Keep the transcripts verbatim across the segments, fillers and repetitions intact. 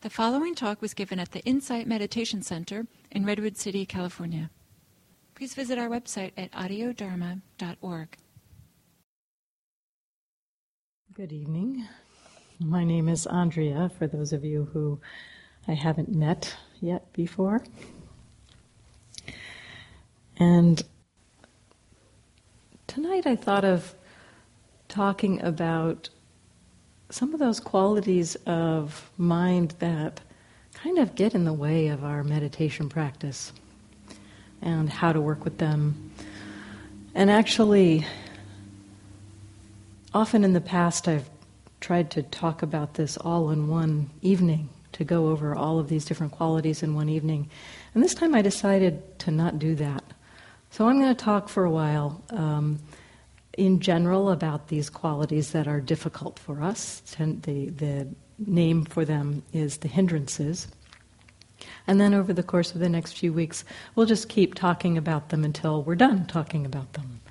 The following talk was given at the Insight Meditation Center in Redwood City, California. Please visit our website at audio dharma dot org. Good evening. My name is Andrea, for those of you who I haven't met yet before. And tonight I thought of talking about some of those qualities of mind that kind of get in the way of our meditation practice and how to work with them. And actually, often in the past I've tried to talk about this all in one evening, to go over all of these different qualities in one evening. And this time I decided to not do that. So I'm going to talk for a while um, in general about these qualities that are difficult for us. The, the name for them is the hindrances. And then over the course of the next few weeks, we'll just keep talking about them until we're done talking about them.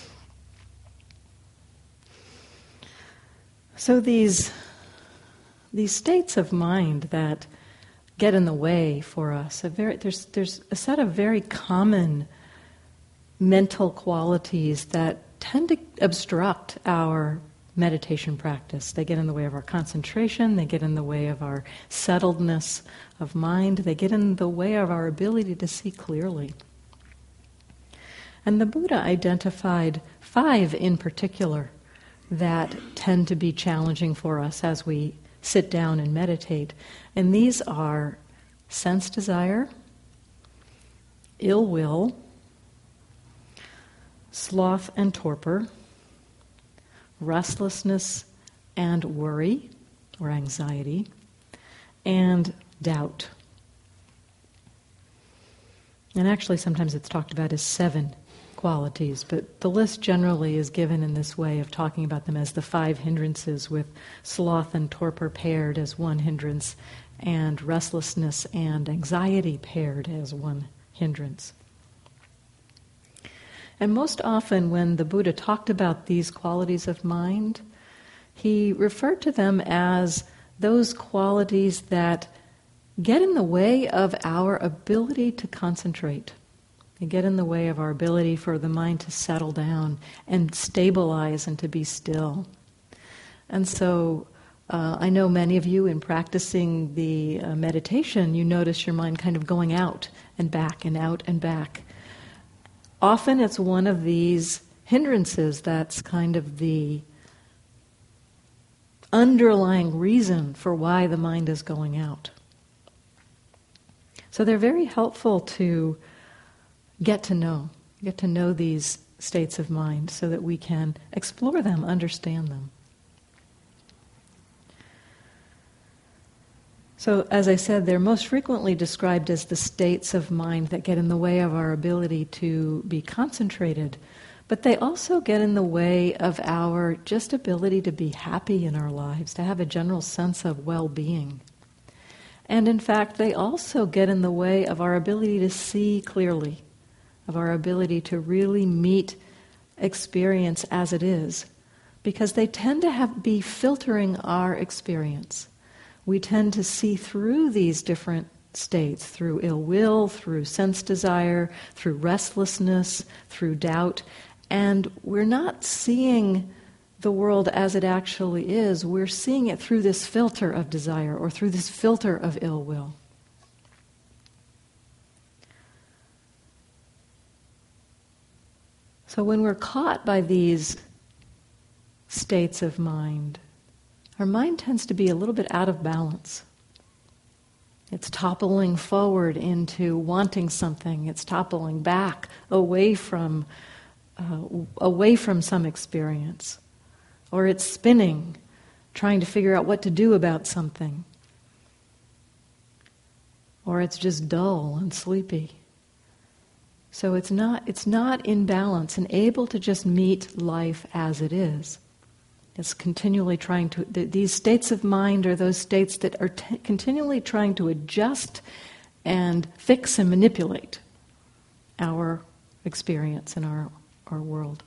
So these, these states of mind that get in the way for us, a very, there's, there's a set of very common mental qualities that tend to obstruct our meditation practice. They get in the way of our concentration, they get in the way of our settledness of mind, they get in the way of our ability to see clearly. And the Buddha identified five in particular that tend to be challenging for us as we sit down and meditate. And these are sense desire, ill will, sloth and torpor, restlessness and worry or anxiety, and doubt. And actually sometimes it's talked about as seven qualities, but the list generally is given in this way of talking about them as the five hindrances, with sloth and torpor paired as one hindrance, and restlessness and anxiety paired as one hindrance. And most often when the Buddha talked about these qualities of mind, he referred to them as those qualities that get in the way of our ability to concentrate. They get in the way of our ability for the mind to settle down and stabilize and to be still. And so uh, I know many of you in practicing the uh, meditation, you notice your mind kind of going out and back and out and back. Often it's one of these hindrances that's kind of the underlying reason for why the mind is going out. So they're very helpful to get to know, get to know these states of mind so that we can explore them, understand them. So, as I said, they're most frequently described as the states of mind that get in the way of our ability to be concentrated, but they also get in the way of our just ability to be happy in our lives, to have a general sense of well-being. And in fact, they also get in the way of our ability to see clearly, of our ability to really meet experience as it is, because they tend to have be filtering our experience. We tend to see through these different states, through ill will, through sense desire, through restlessness, through doubt, and we're not seeing the world as it actually is. We're seeing it through this filter of desire or through this filter of ill will. So when we're caught by these states of mind, our mind tends to be a little bit out of balance. It's toppling forward into wanting something. It's toppling back away from uh, away from some experience. Or it's spinning, trying to figure out what to do about something. Or it's just dull and sleepy. So it's not it's not in balance and able to just meet life as it is. It's continually trying to, th- these states of mind are those states that are t- continually trying to adjust and fix and manipulate our experience and our, our world.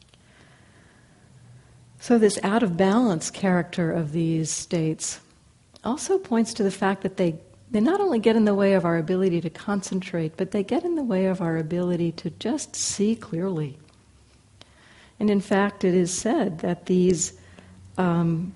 So this out of balance character of these states also points to the fact that they, they not only get in the way of our ability to concentrate, but they get in the way of our ability to just see clearly. And in fact, it is said that these um,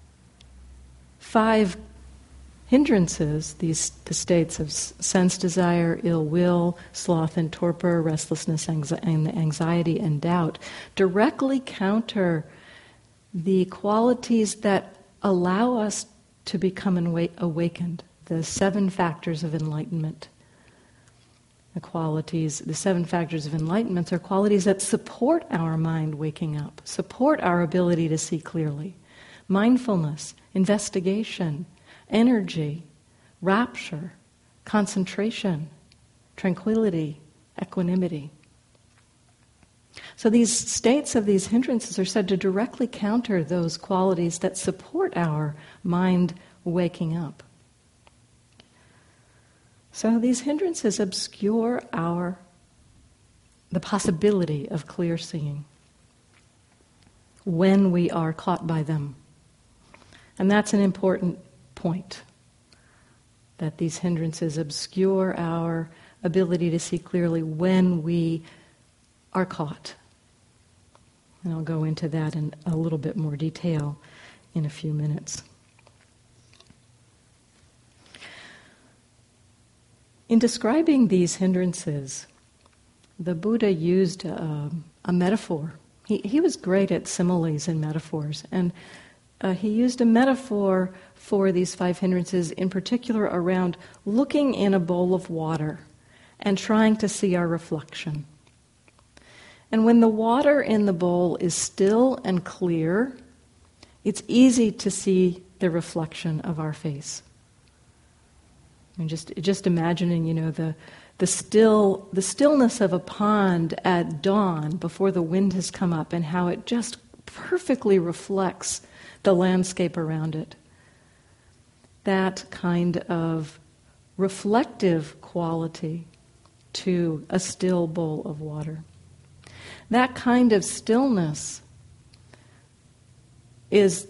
five hindrances, these the states of sense desire, ill will, sloth and torpor, restlessness, anxiety, and doubt, directly counter the qualities that allow us to become awakened, the seven factors of enlightenment. The qualities, the seven factors of enlightenment are qualities that support our mind waking up, support our ability to see clearly. Mindfulness, investigation, energy, rapture, concentration, tranquility, equanimity. So these states of these hindrances are said to directly counter those qualities that support our mind waking up. So these hindrances obscure our the possibility of clear seeing when we are caught by them. And that's an important point, that these hindrances obscure our ability to see clearly when we are caught. And I'll go into that in a little bit more detail in a few minutes. In describing these hindrances, the Buddha used a, a metaphor. He, he was great at similes and metaphors, and uh, he used a metaphor for these five hindrances, in particular around looking in a bowl of water and trying to see our reflection. And when the water in the bowl is still and clear, it's easy to see the reflection of our face. And just just imagining, you know, the the still the stillness of a pond at dawn before the wind has come up, and how it just perfectly reflects the landscape around it. That kind of reflective quality to a still bowl of water. That kind of stillness is,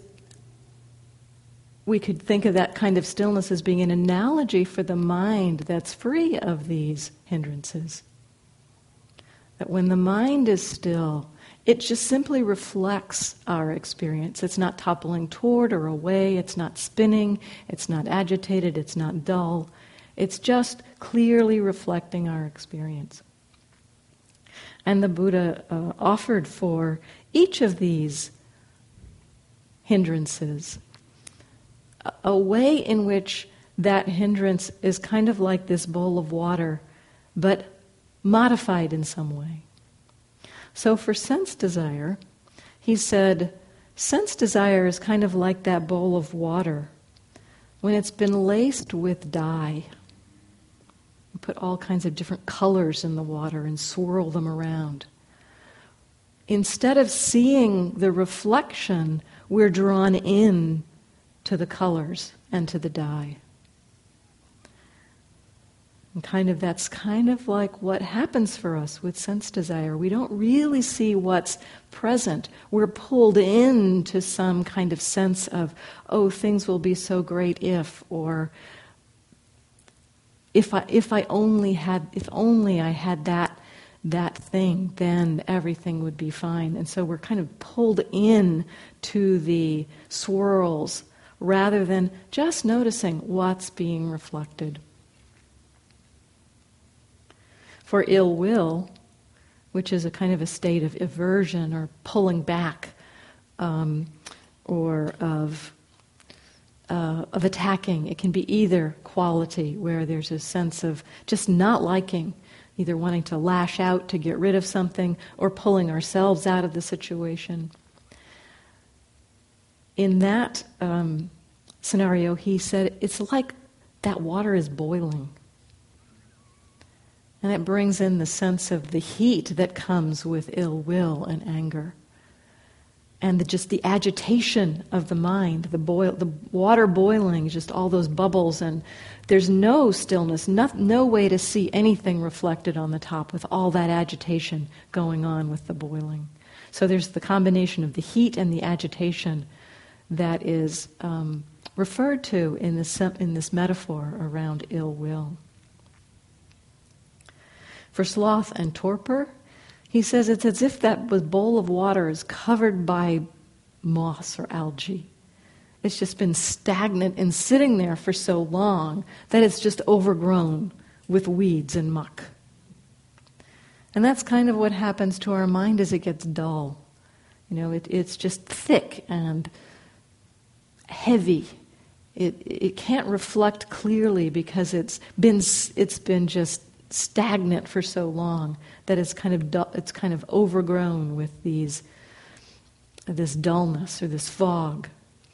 we could think of that kind of stillness as being an analogy for the mind that's free of these hindrances. That when the mind is still, it just simply reflects our experience. It's not toppling toward or away, it's not spinning, it's not agitated, it's not dull. It's just clearly reflecting our experience. And the Buddha uh, offered for each of these hindrances a, a way in which that hindrance is kind of like this bowl of water, but modified in some way. So for sense desire, he said, sense desire is kind of like that bowl of water when it's been laced with dye. You put all kinds of different colors in the water and swirl them around. Instead of seeing the reflection, we're drawn in to the colors and to the dye. And kind of that's kind of like what happens for us with sense desire. We don't really see what's present. We're pulled into some kind of sense of, oh, things will be so great if, or if I if I only had if only I had that that thing, then everything would be fine. And so we're kind of pulled in to the swirls rather than just noticing what's being reflected. For ill will, which is a kind of a state of aversion or pulling back, um, or of uh, of attacking, it can be either quality where there's a sense of just not liking, either wanting to lash out to get rid of something or pulling ourselves out of the situation. In that um, scenario, he said, it's like that water is boiling. And it brings in the sense of the heat that comes with ill will and anger. And the, just the agitation of the mind, the boil, the water boiling, just all those bubbles, and there's no stillness, no, no way to see anything reflected on the top with all that agitation going on with the boiling. So there's the combination of the heat and the agitation that is um, referred to in this, in this metaphor around ill will. For sloth and torpor, he says it's as if that bowl of water is covered by moss or algae. It's just been stagnant and sitting there for so long that it's just overgrown with weeds and muck. And that's kind of what happens to our mind as it gets dull. You know, it, it's just thick and heavy. It it can't reflect clearly because it's been it's been just stagnant for so long that it's kind of du- it's kind of overgrown with these this dullness or this fog.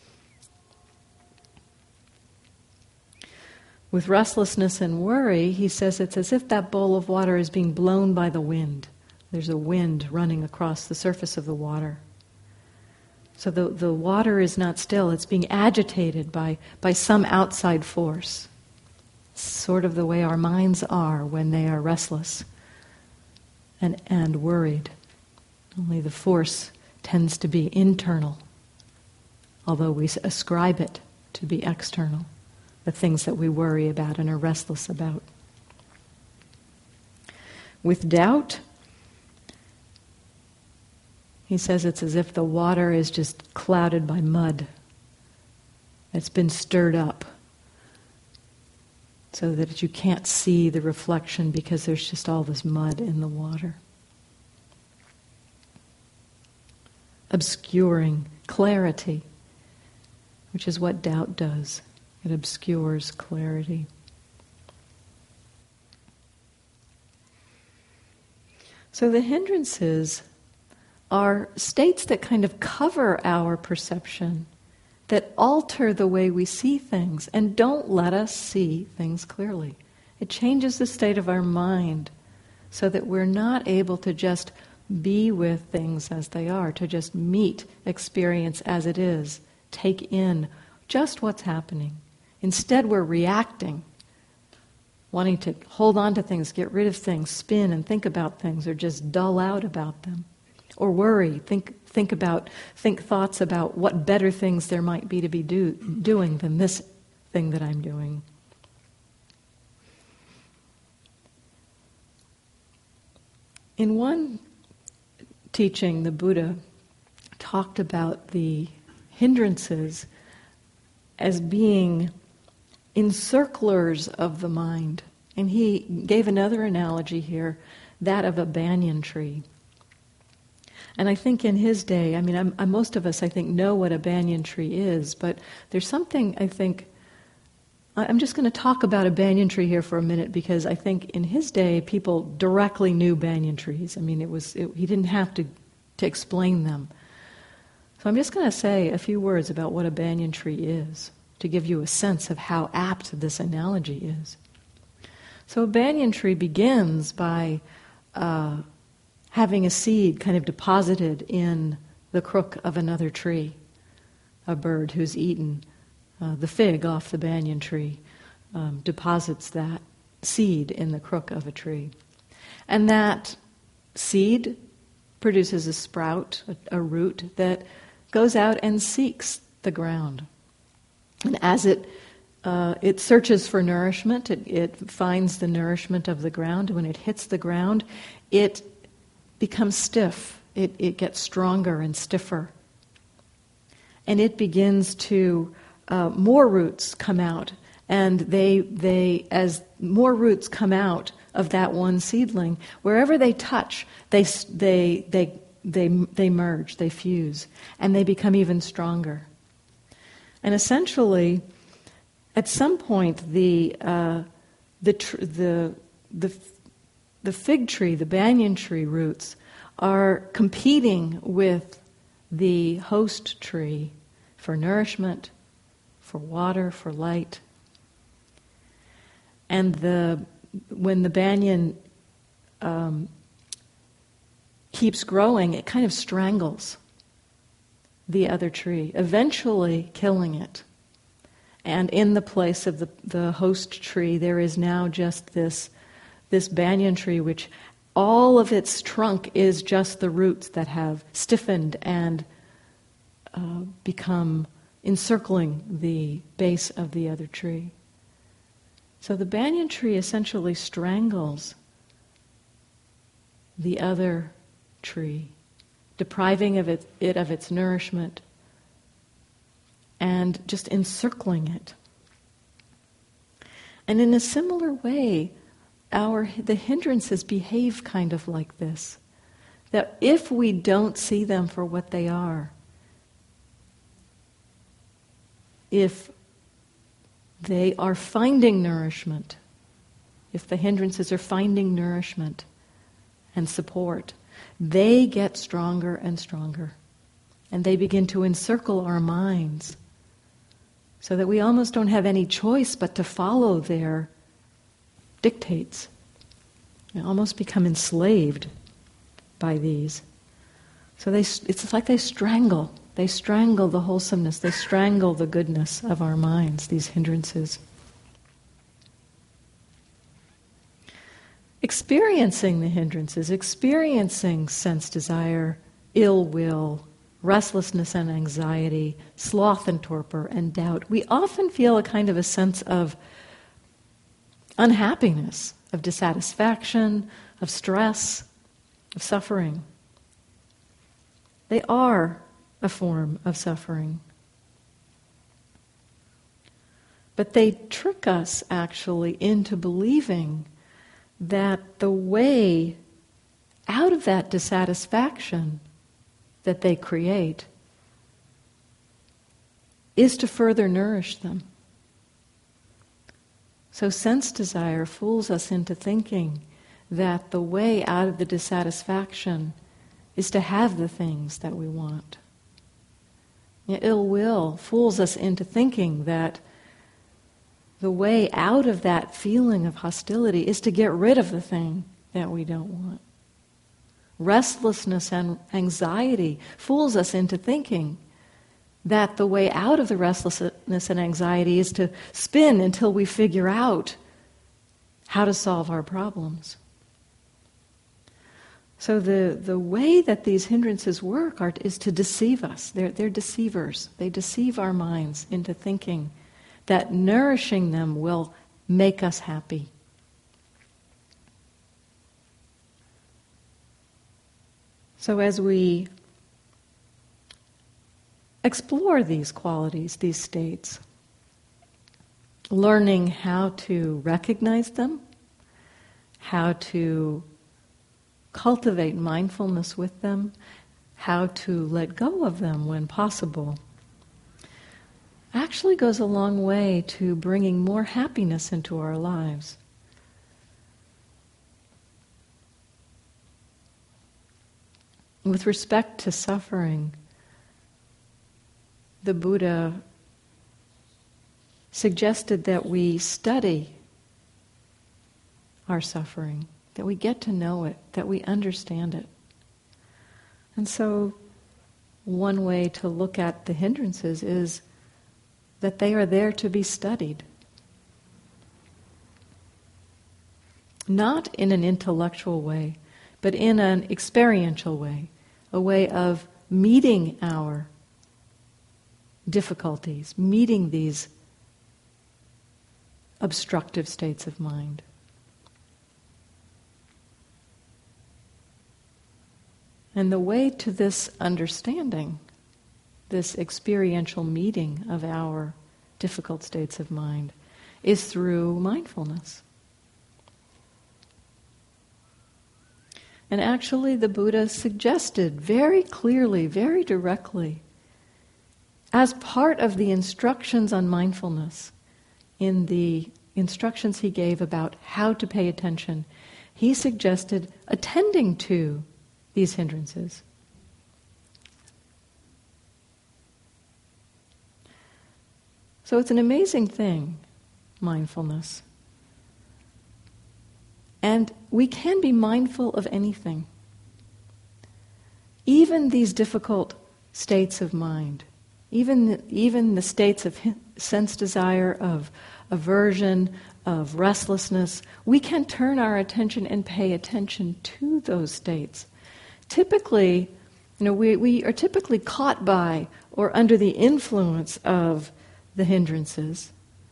With restlessness and worry, he says it's as if that bowl of water is being blown by the wind. There's a wind running across the surface of the water. So the, the water is not still, it's being agitated by, by some outside force. Sort of the way our minds are when they are restless and, and worried. Only the force tends to be internal, although we ascribe it to be external, the things that we worry about and are restless about. With doubt, he says it's as if the water is just clouded by mud. It's been stirred up so that you can't see the reflection because there's just all this mud in the water. Obscuring clarity, which is what doubt does. It obscures clarity. So the hindrances are states that kind of cover our perception, that alter the way we see things and don't let us see things clearly. It changes the state of our mind so that we're not able to just be with things as they are, to just meet experience as it is, take in just what's happening. Instead, we're reacting, wanting to hold on to things, get rid of things, spin and think about things, or just dull out about them. Or worry, think think about, think thoughts about what better things there might be to be do, doing than this thing that I'm doing. In one teaching, the Buddha talked about the hindrances as being encirclers of the mind. And he gave another analogy here, that of a banyan tree. And I think in his day, I mean, I'm, I'm, most of us, I think, know what a banyan tree is, but there's something, I think, I'm just going to talk about a banyan tree here for a minute because I think in his day, people directly knew banyan trees. I mean, it was it, he didn't have to, to explain them. So I'm just going to say a few words about what a banyan tree is, to give you a sense of how apt this analogy is. So a banyan tree begins by uh, having a seed kind of deposited in the crook of another tree, a bird who's eaten uh, the fig off the banyan tree um, deposits that seed in the crook of a tree. And that seed produces a sprout, a, a root that goes out and seeks the ground. And as it uh, it searches for nourishment, it, it finds the nourishment of the ground. When it hits the ground, it becomes stiff. It, it gets stronger and stiffer. And it begins to, uh, more roots come out. And they, they, as more roots come out of that one seedling, wherever they touch, they, they, they, they, they merge, they fuse, and they become even stronger. And essentially, at some point, the, uh, the, tr- the, the, the fig tree, the banyan tree roots, are competing with the host tree for nourishment, for water, for light. And the when the banyan um, keeps growing, it kind of strangles the other tree, eventually killing it. And in the place of the, the host tree, there is now just this, this banyan tree, which all of its trunk is just the roots that have stiffened and uh, become encircling the base of the other tree. So the banyan tree essentially strangles the other tree, depriving of it, it of its nourishment and just encircling it. And in a similar way, our the hindrances behave kind of like this. That if we don't see them for what they are, if they are finding nourishment, if the hindrances are finding nourishment and support, they get stronger and stronger. And they begin to encircle our minds so that we almost don't have any choice but to follow their dictates. We almost become enslaved by these. So they, it's like they strangle. They strangle the wholesomeness. They strangle the goodness of our minds, these hindrances. Experiencing the hindrances, experiencing sense desire, ill will, restlessness and anxiety, sloth and torpor, and doubt, we often feel a kind of a sense of unhappiness, of dissatisfaction, of stress, of suffering. They are a form of suffering. But they trick us actually into believing that the way out of that dissatisfaction that they create is to further nourish them. So sense desire fools us into thinking that the way out of the dissatisfaction is to have the things that we want. Ill will fools us into thinking that the way out of that feeling of hostility is to get rid of the thing that we don't want. Restlessness and anxiety fools us into thinking that the way out of the restlessness and anxiety is to spin until we figure out how to solve our problems. So the, the way that these hindrances work are, is to deceive us. They're, they're deceivers. They deceive our minds into thinking that nourishing them will make us happy. So as we explore these qualities, these states, learning how to recognize them, how to cultivate mindfulness with them, how to let go of them when possible, actually goes a long way to bringing more happiness into our lives. With respect to suffering, the Buddha suggested that we study our suffering, that we get to know it, that we understand it. And so one way to look at the hindrances is that they are there to be studied. Not in an intellectual way, but in an experiential way, a way of meeting our difficulties, meeting these obstructive states of mind. And the way to this understanding, this experiential meeting of our difficult states of mind, is through mindfulness. And actually the Buddha suggested very clearly, very directly, as part of the instructions on mindfulness, in the instructions he gave about how to pay attention, he suggested attending to these hindrances. So it's an amazing thing, mindfulness. And we can be mindful of anything. Even these difficult states of mind, even the, even the states of sense desire, of aversion, of restlessness, we can turn our attention and pay attention to those states. Typically, you know, we, we are typically caught by or under the influence of the hindrances.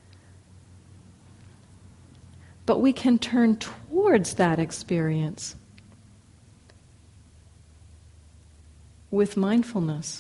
But we can turn towards that experience with mindfulness.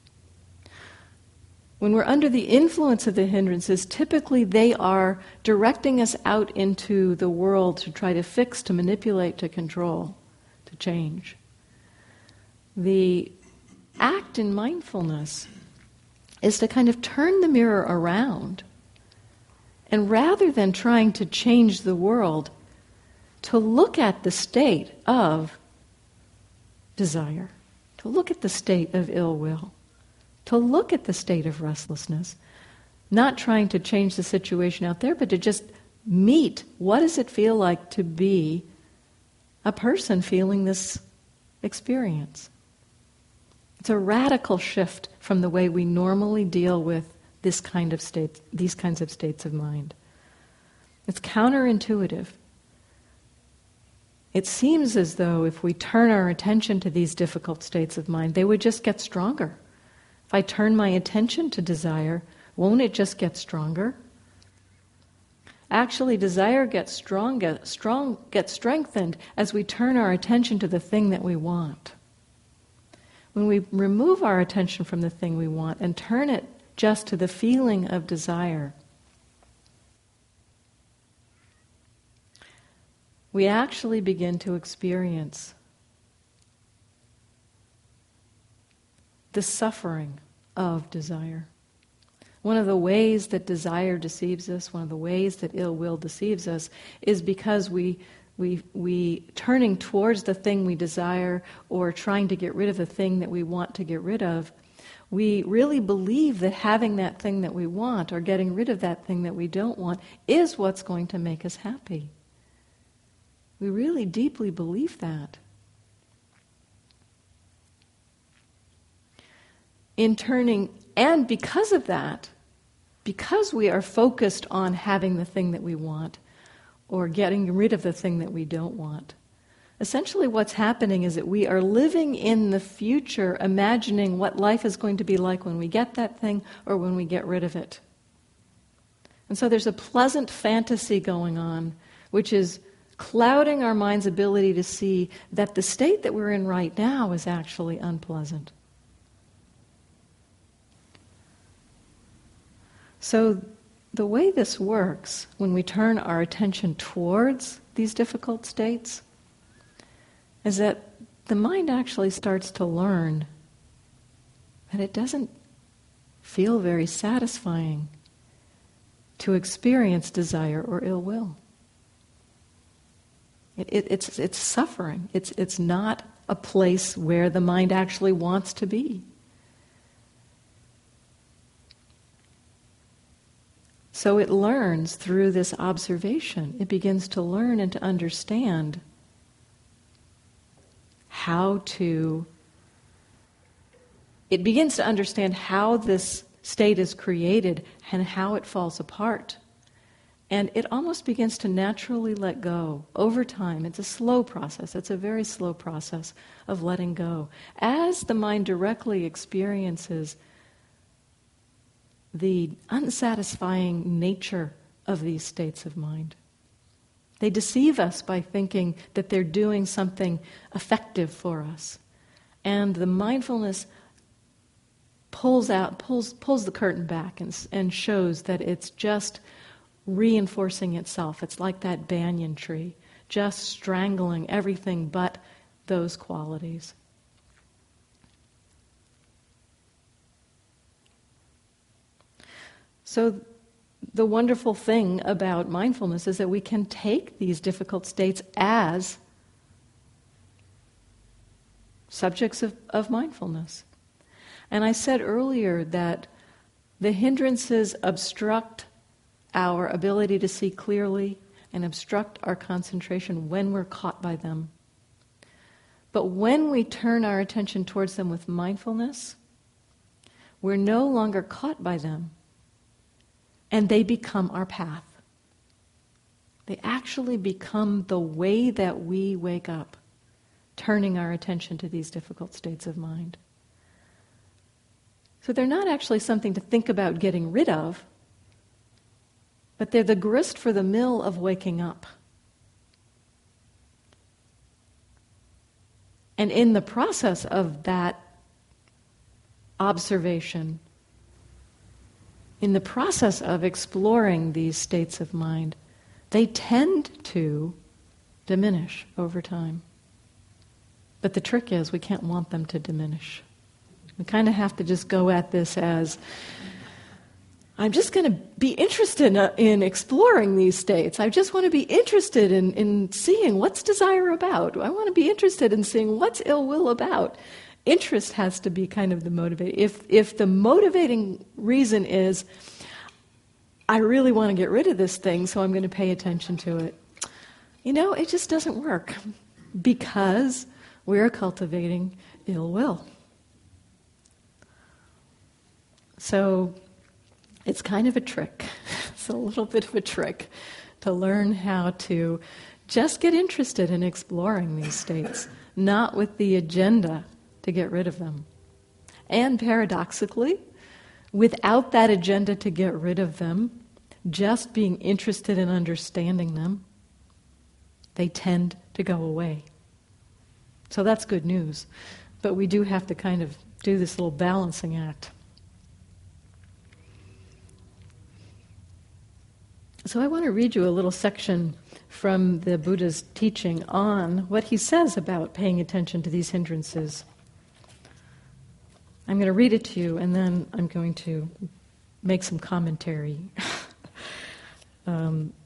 When we're under the influence of the hindrances, typically they are directing us out into the world to try to fix, to manipulate, to control, to change. The act in mindfulness is to kind of turn the mirror around, and rather than trying to change the world, to look at the state of desire, to look at the state of ill will, to look at the state of restlessness, not trying to change the situation out there, but to just meet what does it feel like to be a person feeling this experience. It's a radical shift from the way we normally deal with this kind of state, these kinds of states of mind. It's counterintuitive. It seems as though if we turn our attention to these difficult states of mind, they would just get stronger. If I turn my attention to desire, won't it just get stronger? Actually, desire gets stronger, strong, gets strengthened as we turn our attention to the thing that we want. When we remove our attention from the thing we want and turn it just to the feeling of desire, we actually begin to experience the suffering of desire. One of the ways that desire deceives us, one of the ways that ill will deceives us, is because we we we turning towards the thing we desire or trying to get rid of the thing that we want to get rid of, we really believe that having that thing that we want or getting rid of that thing that we don't want is what's going to make us happy. We really deeply believe that. In turning, and because of that, because we are focused on having the thing that we want or getting rid of the thing that we don't want, essentially what's happening is that we are living in the future, imagining what life is going to be like when we get that thing or when we get rid of it. And so there's a pleasant fantasy going on, which is clouding our mind's ability to see that the state that we're in right now is actually unpleasant. So the way this works, when we turn our attention towards these difficult states, is that the mind actually starts to learn that it doesn't feel very satisfying to experience desire or ill will. It, it, it's, it's suffering. It's, it's not a place where the mind actually wants to be. So it learns through this observation. It begins to learn and to understand how to, it begins to understand how this state is created and how it falls apart. And it almost begins to naturally let go over time. It's a slow process. It's a very slow process of letting go. As the mind directly experiences the unsatisfying nature of these states of mind. They deceive us by thinking that they're doing something effective for us. And the mindfulness pulls out, pulls pulls the curtain back and, and shows that it's just reinforcing itself. It's like that banyan tree, just strangling everything but those qualities. So the wonderful thing about mindfulness is that we can take these difficult states as subjects of, of mindfulness. And I said earlier that the hindrances obstruct our ability to see clearly and obstruct our concentration when we're caught by them. But when we turn our attention towards them with mindfulness, we're no longer caught by them. And they become our path. They actually become the way that we wake up, turning our attention to these difficult states of mind. So they're not actually something to think about getting rid of, but they're the grist for the mill of waking up. And in the process of that observation, in the process of exploring these states of mind, they tend to diminish over time. But the trick is we can't want them to diminish. We kind of have to just go at this as, I'm just going to be interested in, in exploring these states. I just want to be interested in, in seeing what's desire about. I want to be interested in seeing what's ill will about. Interest has to be kind of the motivating. If, if the motivating reason is, I really want to get rid of this thing, so I'm going to pay attention to it. You know, it just doesn't work because we're cultivating ill will. So it's kind of a trick. It's a little bit of a trick to learn how to just get interested in exploring these states, not with the agenda to get rid of them. And paradoxically, without that agenda to get rid of them, just being interested in understanding them, they tend to go away. So that's good news. But we do have to kind of do this little balancing act. So I want to read you a little section from the Buddha's teaching on what he says about paying attention to these hindrances. I'm going to read it to you, and then I'm going to make some commentary um,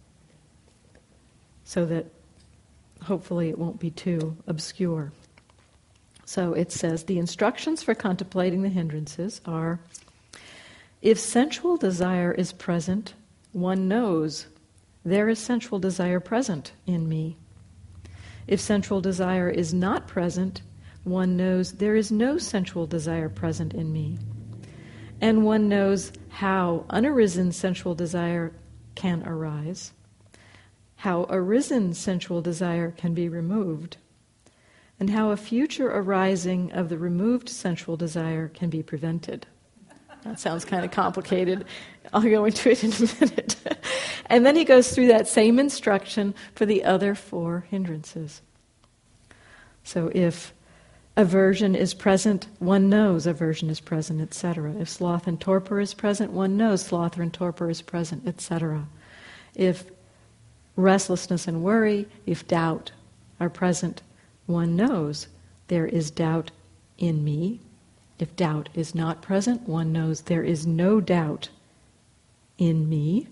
so that hopefully it won't be too obscure. So it says, the instructions for contemplating the hindrances are, if sensual desire is present, one knows there is sensual desire present in me. If sensual desire is not present, one knows there is no sensual desire present in me. And one knows how unarisen sensual desire can arise, how arisen sensual desire can be removed, and how a future arising of the removed sensual desire can be prevented. That sounds kind of complicated. I'll go into it in a minute. And then he goes through that same instruction for the other four hindrances. So if aversion is present, one knows aversion is present, et cetera. If sloth and torpor is present, one knows sloth and torpor is present, et cetera. If restlessness and worry, if doubt are present, one knows there is doubt in me. If doubt is not present, one knows there is no doubt in me.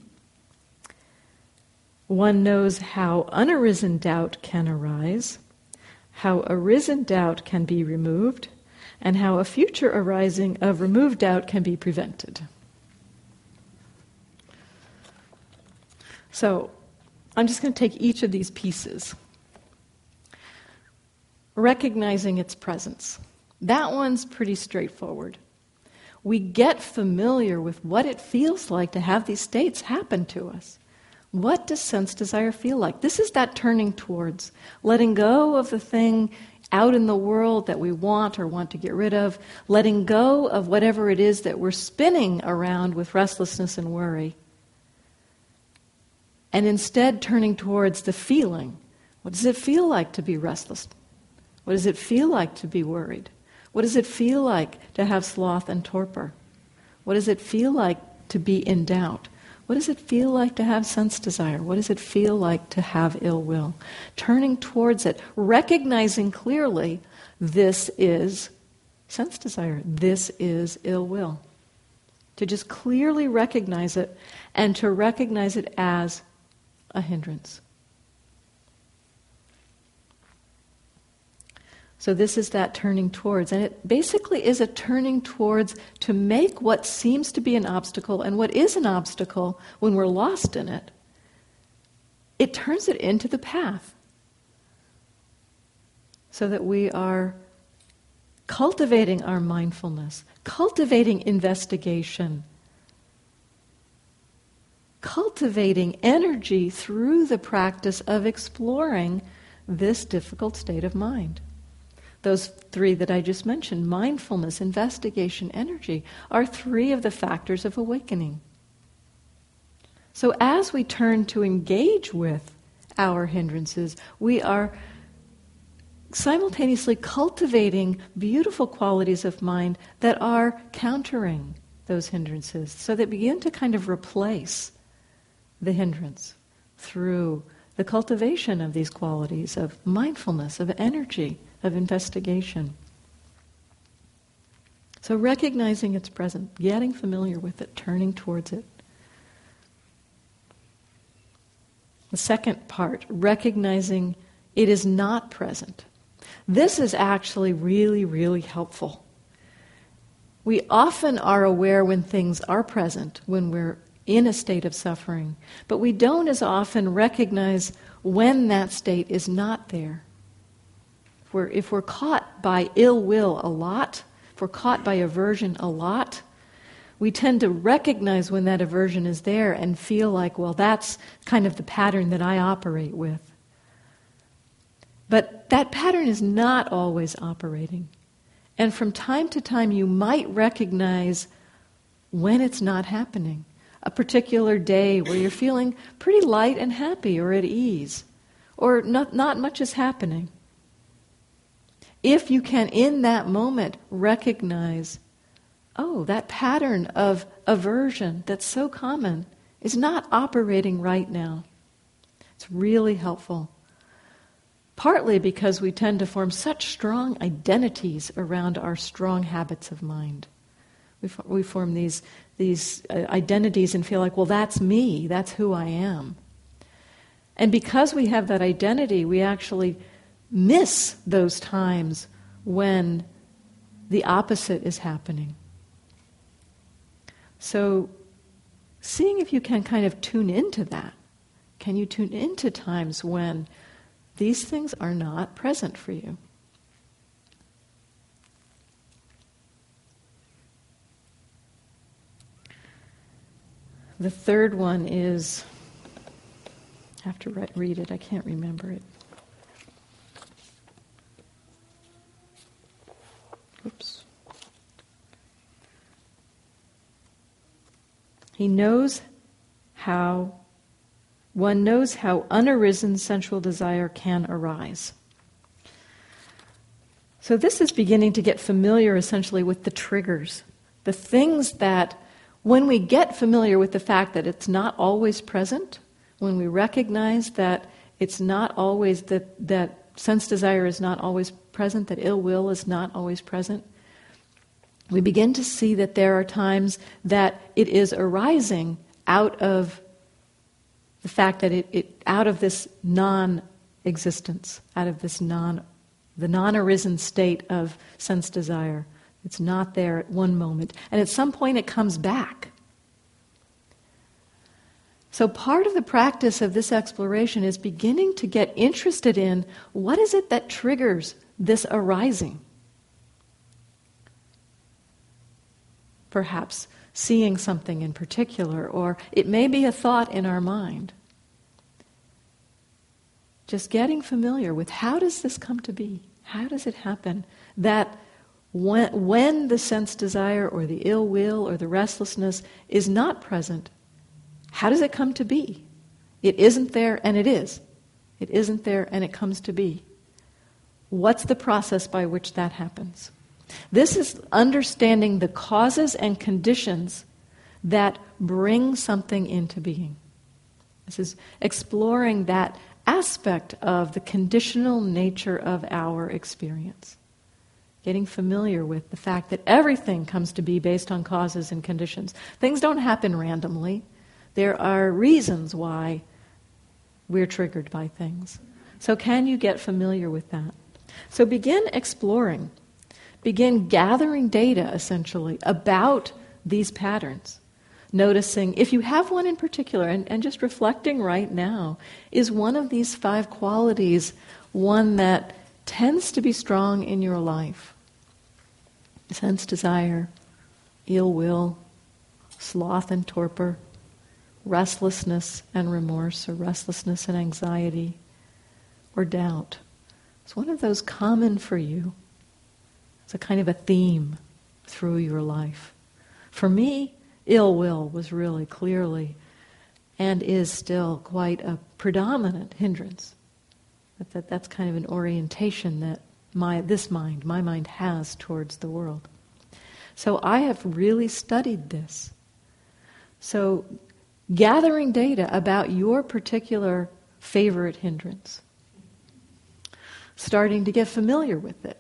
One knows how unarisen doubt can arise, how arisen doubt can be removed, and how a future arising of removed doubt can be prevented. So, I'm just going to take each of these pieces, recognizing its presence. That one's pretty straightforward. We get familiar with what it feels like to have these states happen to us. What does sense desire feel like? This is that turning towards, letting go of the thing out in the world that we want or want to get rid of, letting go of whatever it is that we're spinning around with restlessness and worry, and instead turning towards the feeling. What does it feel like to be restless? What does it feel like to be worried? What does it feel like to have sloth and torpor? What does it feel like to be in doubt? What does it feel like to have sense desire? What does it feel like to have ill will? Turning towards it, recognizing clearly this is sense desire, this is ill will. To just clearly recognize it and to recognize it as a hindrance. So this is that turning towards, and it basically is a turning towards to make what seems to be an obstacle and what is an obstacle when we're lost in it, it turns it into the path so that we are cultivating our mindfulness, cultivating investigation, cultivating energy through the practice of exploring this difficult state of mind. those three that I just mentioned, mindfulness, investigation, energy, are three of the factors of awakening. So as we turn to engage with our hindrances, we are simultaneously cultivating beautiful qualities of mind that are countering those hindrances, so they begin to kind of replace the hindrance through the cultivation of these qualities of mindfulness, of energy, of investigation. So recognizing it's present, getting familiar with it, turning towards it. The second part, recognizing it is not present. This is actually really, really helpful. We often are aware when things are present, when we're in a state of suffering, but we don't as often recognize when that state is not there. If we're, if we're caught by ill will a lot, if we're caught by aversion a lot, we tend to recognize when that aversion is there and feel like, well, that's kind of the pattern that I operate with. But that pattern is not always operating. And from time to time, you might recognize when it's not happening. A particular day where you're feeling pretty light and happy or at ease, or not, not much is happening. If you can, in that moment, recognize, oh, that pattern of aversion that's so common is not operating right now. It's really helpful. Partly because we tend to form such strong identities around our strong habits of mind. We, f- we form these, these uh, identities and feel like, well, that's me, that's who I am. And because we have that identity, we actually miss those times when the opposite is happening. So, seeing if you can kind of tune into that. Can you tune into times when these things are not present for you? The third one is, I have to re- read it, I can't remember it. Oops. He knows how, one knows how unarisen sensual desire can arise. So this is beginning to get familiar essentially with the triggers, the things that, when we get familiar with the fact that it's not always present, when we recognize that it's not always, that, that sense desire is not always present, that ill will is not always present, we begin to see that there are times that it is arising out of the fact that it, it out of this non-existence, out of this non, the non-arisen state of sense desire. It's not there at one moment. And at some point it comes back. So part of the practice of this exploration is beginning to get interested in what is it that triggers this arising. Perhaps seeing something in particular, or it may be a thought in our mind. Just getting familiar with how does this come to be? How does it happen that when, when the sense desire or the ill will or the restlessness is not present, how does it come to be? It isn't there and it is. It isn't there and it comes to be. What's the process by which that happens? This is understanding the causes and conditions that bring something into being. This is exploring that aspect of the conditional nature of our experience. Getting familiar with the fact that everything comes to be based on causes and conditions. Things don't happen randomly. There are reasons why we're triggered by things. So can you get familiar with that? So begin exploring. Begin gathering data, essentially, about these patterns. Noticing, if you have one in particular, and, and just reflecting right now, is one of these five qualities one that tends to be strong in your life? Sense desire, ill will, sloth and torpor, restlessness and remorse, or restlessness and anxiety, or doubt. Is one of those common for you? It's a kind of a theme through your life. For me, ill will was really clearly and is still quite a predominant hindrance. That, that that's kind of an orientation that my this mind, my mind has towards the world. So I have really studied this. So gathering data about your particular favorite hindrance, starting to get familiar with it,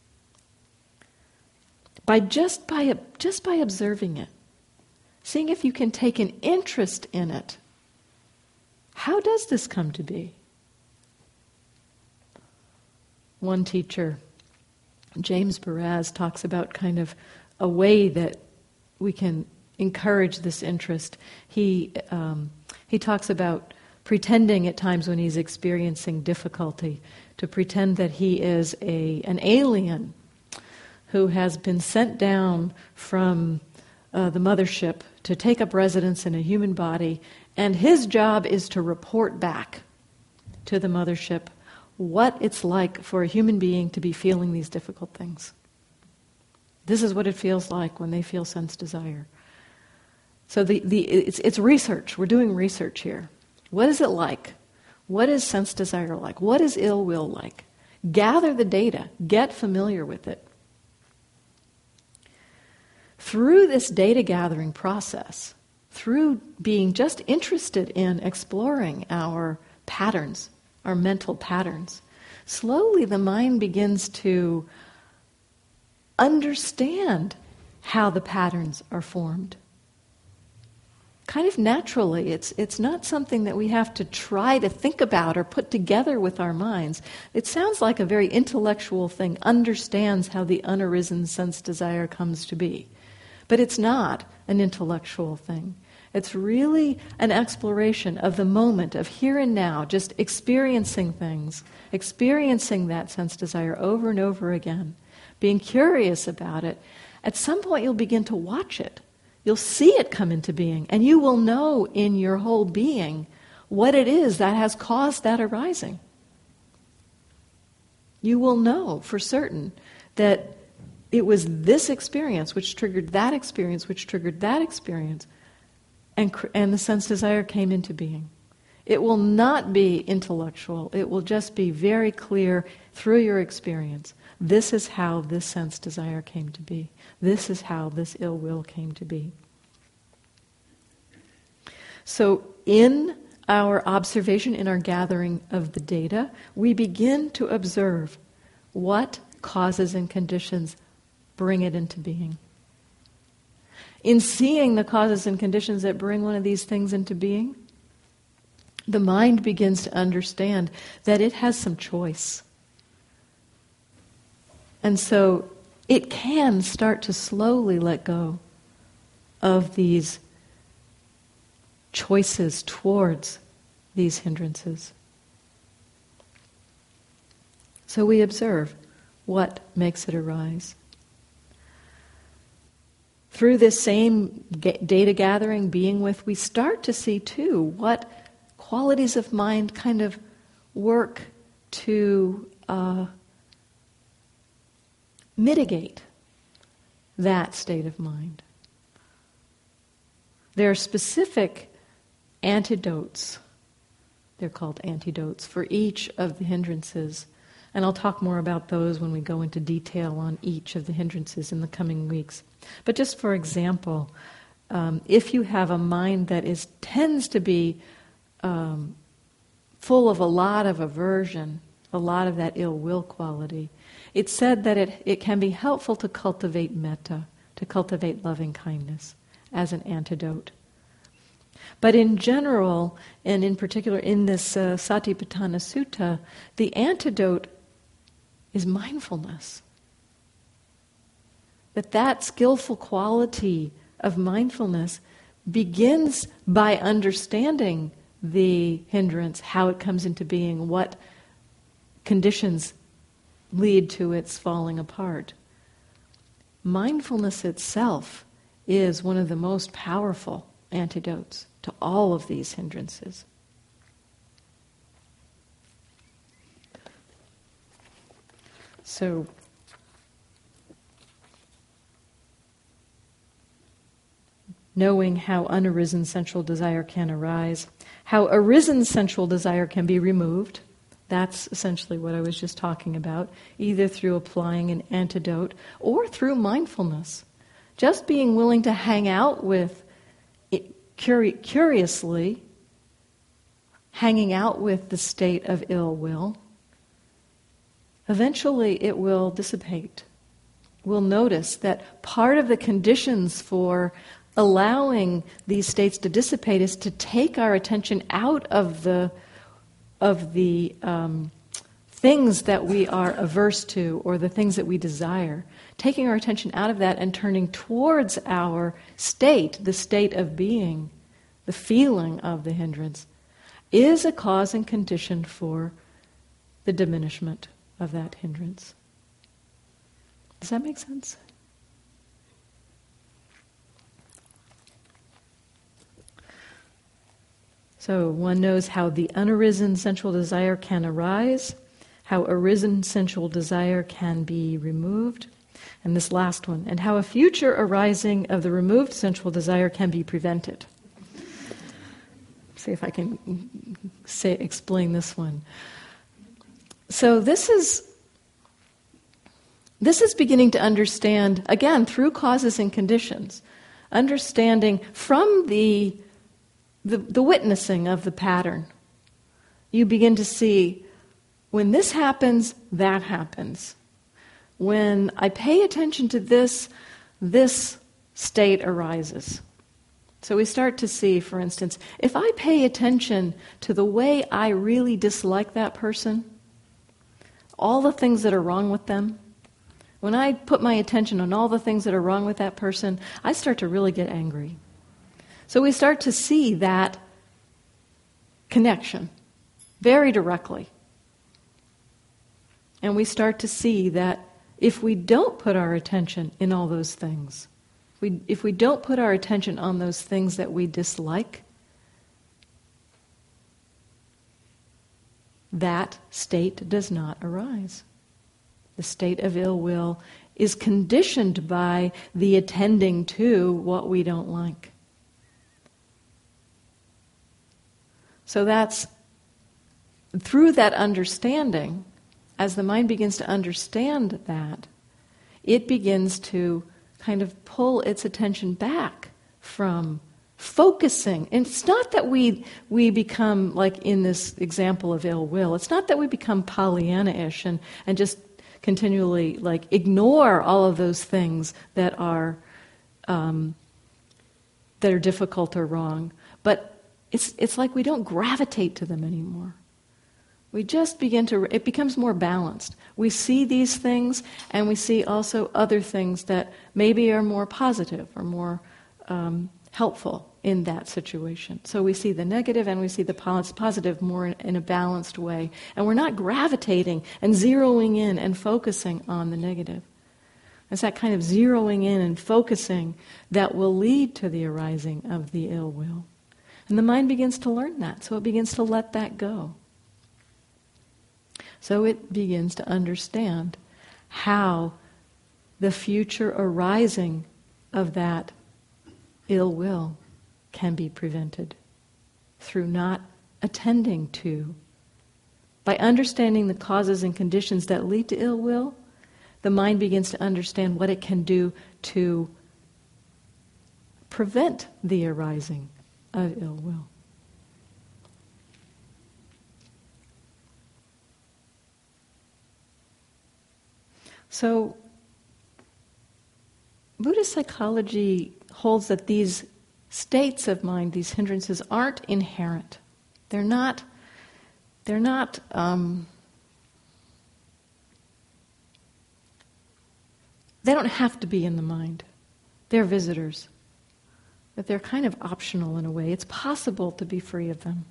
by just by just by observing it, seeing if you can take an interest in it. How does this come to be? One teacher, James Baraz, talks about kind of a way that we can encourage this interest. He um, he talks about pretending at times when he's experiencing difficulty to pretend that he is a an alien who has been sent down from uh, the mothership to take up residence in a human body, and his job is to report back to the mothership what it's like for a human being to be feeling these difficult things. This is what it feels like when they feel sense desire. So the, the it's, it's research. We're doing research here. What is it like? What is sense desire like? What is ill will like? Gather the data. Get familiar with it. Through this data gathering process, through being just interested in exploring our patterns, our mental patterns, slowly the mind begins to understand how the patterns are formed. Kind of naturally. It's it's not something that we have to try to think about or put together with our minds. It sounds like a very intellectual thing, understands how the unarisen sense desire comes to be. But it's not an intellectual thing. It's really an exploration of the moment, of here and now, just experiencing things, experiencing that sense desire over and over again, being curious about it. At some point you'll begin to watch it. You'll see it come into being, and you will know in your whole being what it is that has caused that arising. You will know for certain that it was this experience which triggered that experience, which triggered that experience, and, and the sense desire came into being. It will not be intellectual. It will just be very clear through your experience. This is how this sense desire came to be. This is how this ill will came to be. So in our observation, in our gathering of the data, we begin to observe what causes and conditions bring it into being. In seeing the causes and conditions that bring one of these things into being, the mind begins to understand that it has some choice. And so it can start to slowly let go of these choices towards these hindrances. So we observe what makes it arise. Through this same ga- data gathering, being with, we start to see too what qualities of mind kind of work to uh, mitigate that state of mind. There are specific antidotes, they're called antidotes, for each of the hindrances. And I'll talk more about those when we go into detail on each of the hindrances in the coming weeks. But just for example, um, if you have a mind that is tends to be um, full of a lot of aversion, a lot of that ill will quality, it's said that it, it can be helpful to cultivate metta, to cultivate loving kindness as an antidote. But in general, and in particular in this uh, Satipatthana Sutta, the antidote is mindfulness. That that skillful quality of mindfulness begins by understanding the hindrance, how it comes into being, what conditions lead to its falling apart. Mindfulness itself is one of the most powerful antidotes to all of these hindrances. So, knowing how unarisen sensual desire can arise, how arisen sensual desire can be removed. That's essentially what I was just talking about, either through applying an antidote or through mindfulness. Just being willing to hang out with it curi- curiously, hanging out with the state of ill will, eventually it will dissipate. We'll notice that part of the conditions for allowing these states to dissipate is to take our attention out of the of the um, things that we are averse to or the things that we desire. Taking our attention out of that and turning towards our state, the state of being, the feeling of the hindrance, is a cause and condition for the diminishment of that hindrance. Does that make sense? So one knows how the unarisen sensual desire can arise, how arisen sensual desire can be removed, and this last one, and how a future arising of the removed sensual desire can be prevented. See if I can say explain this one. So this is this is beginning to understand, again, through causes and conditions, understanding from the The, the witnessing of the pattern. You begin to see, when this happens, that happens. When I pay attention to this, this state arises. So we start to see, for instance, if I pay attention to the way I really dislike that person, all the things that are wrong with them, when I put my attention on all the things that are wrong with that person, I start to really get angry. So we start to see that connection very directly. And we start to see that if we don't put our attention in all those things, we, if we don't put our attention on those things that we dislike, that state does not arise. The state of ill will is conditioned by the attending to what we don't like. So that's, through that understanding, as the mind begins to understand that, it begins to kind of pull its attention back from focusing. And it's not that we we become, like in this example of ill will, it's not that we become Pollyanna-ish and, and just continually like ignore all of those things that are um, that are difficult or wrong, but It's it's like we don't gravitate to them anymore. We just begin to, it becomes more balanced. We see these things and we see also other things that maybe are more positive or more um, helpful in that situation. So we see the negative and we see the positive more in, in a balanced way. And we're not gravitating and zeroing in and focusing on the negative. It's that kind of zeroing in and focusing that will lead to the arising of the ill will. And the mind begins to learn that, so it begins to let that go. So it begins to understand how the future arising of that ill will can be prevented through not attending to. By understanding the causes and conditions that lead to ill will, the mind begins to understand what it can do to prevent the arising of ill will. So, Buddhist psychology holds that these states of mind, these hindrances, aren't inherent. They're not. They're not. Um, they don't have to be in the mind. They're visitors. That they're kind of optional in a way. It's possible to be free of them.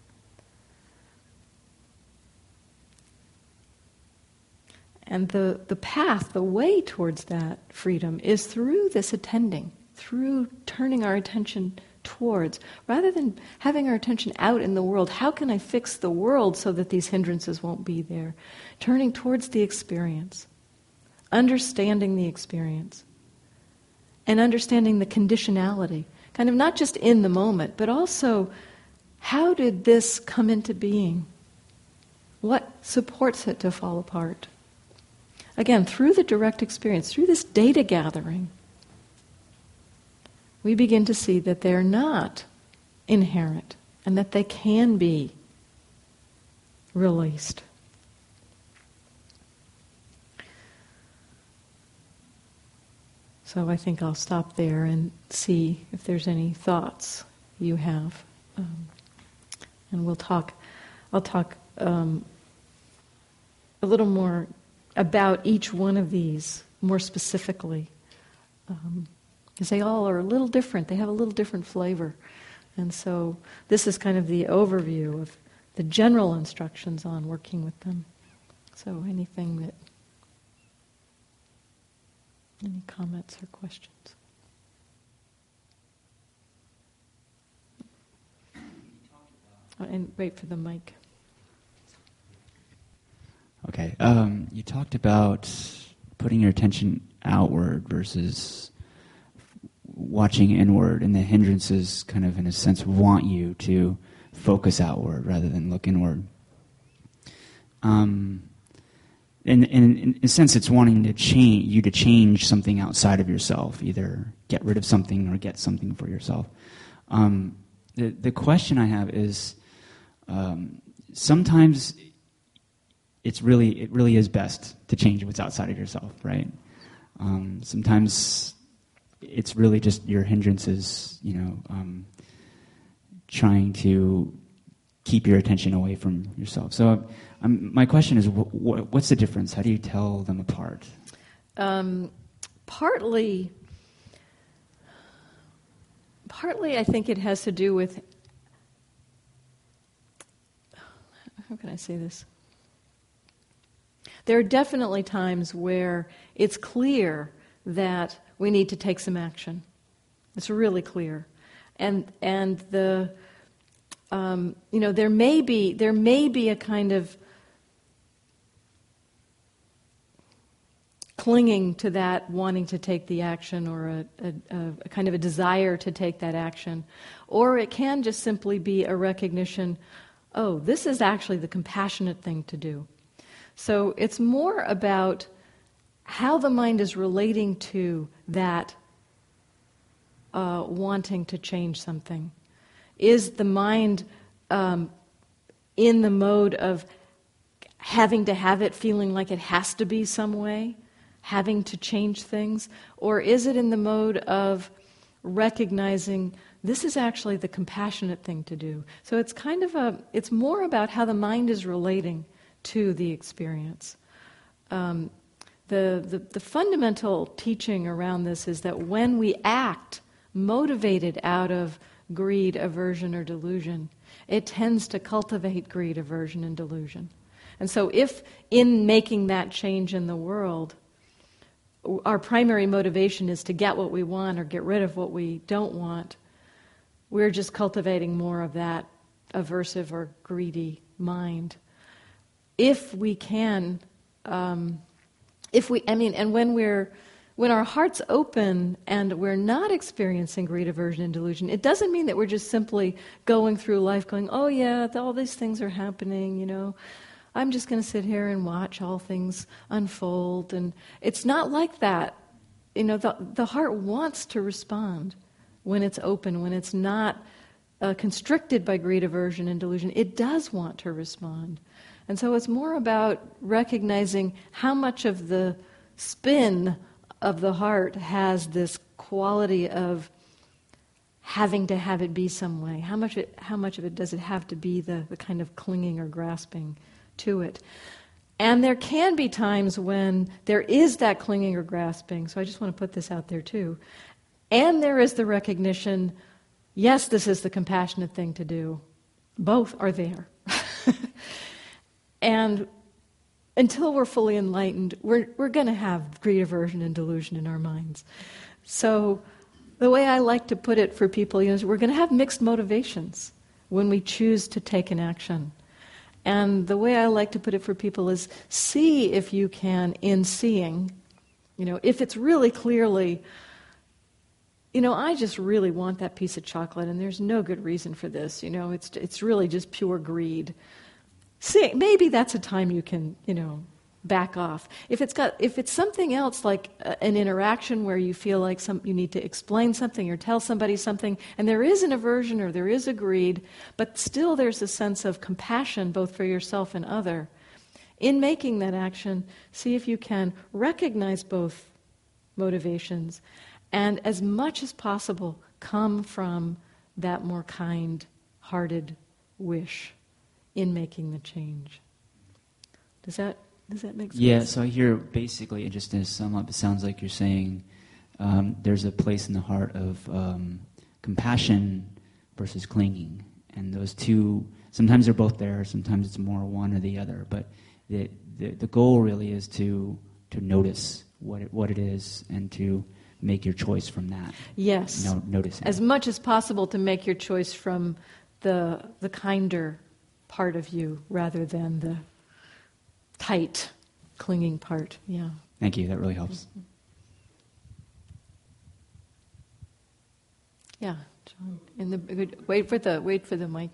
And the, the path, the way towards that freedom is through this attending, through turning our attention towards, rather than having our attention out in the world. How can I fix the world so that these hindrances won't be there? Turning towards the experience, understanding the experience, and understanding the conditionality. kind of not just in the moment, but also how did this come into being? What supports it to fall apart? Again, through the direct experience, through this data gathering, we begin to see that they're not inherent and that they can be released. So I think I'll stop there and see if there's any thoughts you have. Um, and we'll talk, I'll talk um, a little more about each one of these more specifically. Um, because they all are a little different. They have a little different flavor. And so this is kind of the overview of the general instructions on working with them. So anything that, any comments or questions? Oh, and wait for the mic. Okay. Um, you talked about putting your attention outward versus watching inward, and the hindrances kind of in a sense want you to focus outward rather than look inward. Um, and, and in a sense it's wanting to change you to change something outside of yourself, either get rid of something or get something for yourself. Um, the, the question I have is um, sometimes it's really it really is best to change what's outside of yourself, right? Um, sometimes it's really just your hindrances, you know, um, trying to keep your attention away from yourself. So um, my question is, wh- wh- what's the difference? How do you tell them apart? Um, partly, partly I think it has to do with, how can I say this? There are definitely times where it's clear that we need to take some action. It's really clear, and and the um, you know there may be there may be a kind of clinging to that, wanting to take the action, or a, a, a kind of a desire to take that action, or it can just simply be a recognition. Oh, this is actually the compassionate thing to do. So it's more about how the mind is relating to that uh, wanting to change something. Is the mind um, in the mode of having to have it, feeling like it has to be some way, having to change things? Or is it in the mode of recognizing this is actually the compassionate thing to do? So it's kind of a, it's more about how the mind is relating to the experience. Um, The, the, the fundamental teaching around this is that when we act motivated out of greed, aversion, or delusion, it tends to cultivate greed, aversion, and delusion. And so if in making that change in the world, our primary motivation is to get what we want or get rid of what we don't want, we're just cultivating more of that aversive or greedy mind. If we can... Um, If we, I mean, and when we're, when our heart's open and we're not experiencing greed, aversion, and delusion, it doesn't mean that we're just simply going through life going, oh yeah, all these things are happening, you know. I'm just going to sit here and watch all things unfold. And it's not like that. You know, the, the heart wants to respond when it's open, when it's not uh, constricted by greed, aversion, and delusion. It does want to respond. And so it's more about recognizing how much of the spin of the heart has this quality of having to have it be some way. How much it, how much of it does it have to be the, the kind of clinging or grasping to it? And there can be times when there is that clinging or grasping, so I just want to put this out there too. And there is the recognition, yes, this is the compassionate thing to do. Both are there. And until we're fully enlightened, we're we're going to have greed, aversion, and delusion in our minds. So the way I like to put it for people, you know, is we're going to have mixed motivations when we choose to take an action. And the way I like to put it for people is see if you can, in seeing, you know, if it's really clearly you know, I just really want that piece of chocolate, and there's no good reason for this. You know, it's it's really just pure greed. See, maybe that's a time you can, you know, back off. If it's got, if it's something else like a, an interaction where you feel like some you need to explain something or tell somebody something, and there is an aversion or there is a greed, but still there's a sense of compassion both for yourself and other. In making that action, see if you can recognize both motivations, and as much as possible, come from that more kind-hearted wish in making the change. Does that does that make sense? Yeah. So I hear basically, just to sum up, it sounds like you're saying um, there's a place in the heart of um, compassion versus clinging, and those two sometimes they're both there. Sometimes it's more one or the other, but the the, the goal really is to to notice what it, what it is and to make your choice from that. Yes. No, noticing. As much as possible to make your choice from the the kinder part of you rather than the tight, clinging part. Yeah. Thank you. That really helps. Mm-hmm. Yeah, John. In the wait for the wait for the mic.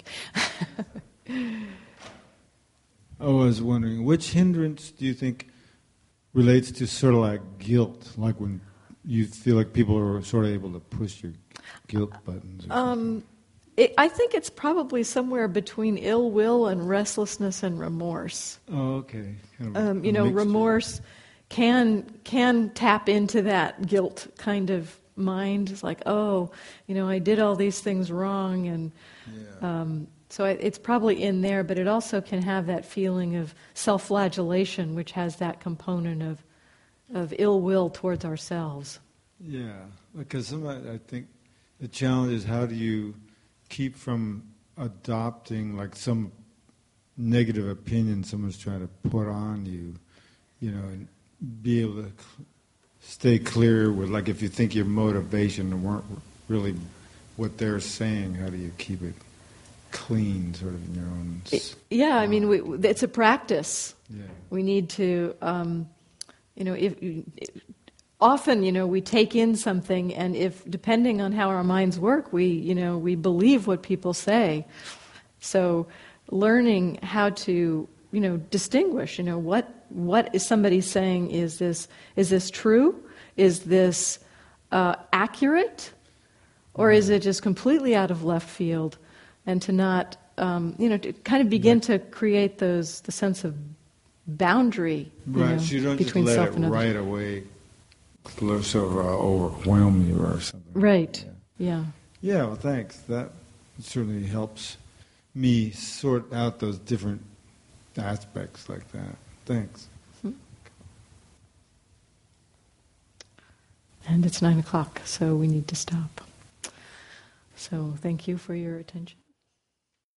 I was wondering, which hindrance do you think relates to sort of like guilt, like when you feel like people are sort of able to push your guilt buttons? Or um, it, I think it's probably somewhere between ill will and restlessness and remorse. Oh, okay. Kind of Um, a you know, mixture. remorse can can tap into that guilt kind of mind. It's like, oh, you know, I did all these things wrong, and Yeah. um, so it, it's probably in there. But it also can have that feeling of self-flagellation, which has that component of of ill will towards ourselves. Yeah, because somebody, I think the challenge is how do you keep from adopting like some negative opinion someone's trying to put on you, you know, and be able to cl- stay clear with, like, if you think your motivation weren't really what they're saying, how do you keep it clean, sort of in your own? It, yeah, I mean, we, it's a practice. Yeah. We need to, um, you know, if, if often, you know, we take in something, and if, depending on how our minds work, we, you know, we believe what people say. So, learning how to, you know, distinguish, you know, what what is somebody saying? Is this is this true? Is this uh, accurate, or is it just completely out of left field? And to not, um, you know, to kind of begin to create those the sense of boundary, you Right, know, so you don't just between let self it and others. right away sort of uh, overwhelm you or something. Right. Yeah. Yeah. Yeah, well, thanks. That certainly helps me sort out those different aspects like that. Thanks. And it's nine o'clock, so we need to stop. So thank you for your attention.